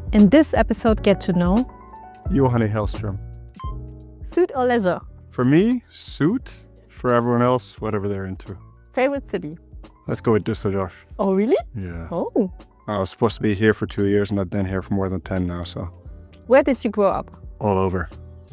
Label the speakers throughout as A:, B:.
A: In this episode, get to know
B: Johanny Hellström.
A: suit or leisure?
B: For me, suit. For everyone else, whatever they're into.
A: Favorite city?
B: Let's go with Düsseldorf.
A: Oh, really?
B: Yeah.
A: Oh.
B: I was supposed to be here for 2 years and I've been here for more than 10 now, so
A: Where did you grow up?
B: all over.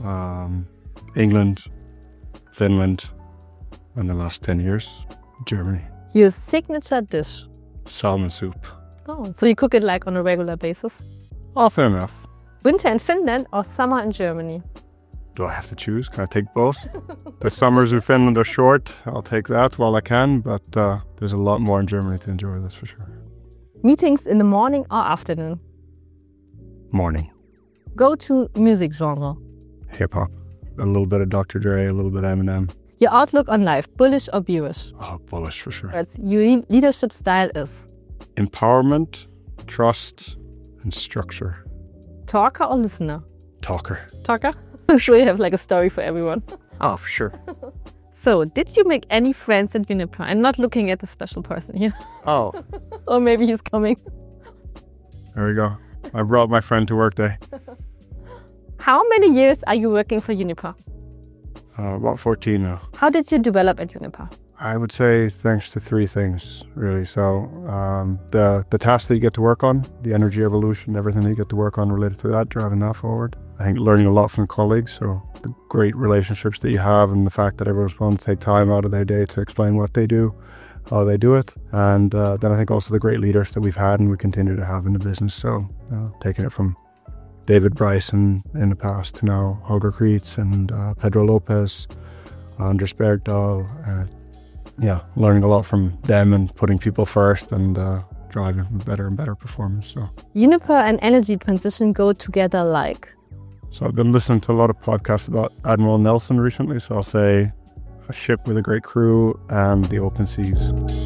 B: England, Finland, and the last 10 years, Germany.
A: Your signature dish?
B: Salmon soup.
A: Oh, so you cook it like on a regular basis?
B: Often enough.
A: Winter in Finland or summer in Germany?
B: Do I have to choose? Can I take both? The summers in Finland are short. I'll take that while I can, but there's a lot more in Germany to enjoy, that's for sure.
A: Meetings in the morning or afternoon?
B: Morning.
A: Go-to music genre?
B: Hip-hop. A little bit of Dr. Dre, a little bit of Eminem.
A: Your outlook on life, bullish or bearish?
B: Oh, bullish for sure.
A: Your leadership style is?
B: Empowerment, trust, and structure.
A: Talker or listener?
B: Talker.
A: Talker? I'm sure you have like a story for everyone.
B: Oh, for sure.
A: So, did you make any friends at Uniper? I'm not looking at the special person here.
B: Oh.
A: Or maybe he's coming.
B: There we go. I brought my friend to work day.
A: How many years are you working for Uniper?
B: About 14 now.
A: How did you develop at Uniper?
B: I would say thanks to three things, really. So the tasks that you get to work on, the energy evolution, everything that you get to work on related to that, driving that forward. I think learning a lot from colleagues, so the great relationships that you have and the fact that everyone's willing to take time out of their day to explain what they do, how they do it. And then I think also the great leaders that we've had and we continue to have in the business. So taking it from David Bryson in the past to now Holger Kreitz and Pedro Lopez, Anders Bergdahl. Learning a lot from them and putting people first and driving better and better performance. So
A: Uniper and energy transition go together like?
B: So I've been listening to a lot of podcasts about Admiral Nelson recently, so I'll say a ship with a great crew and the open seas.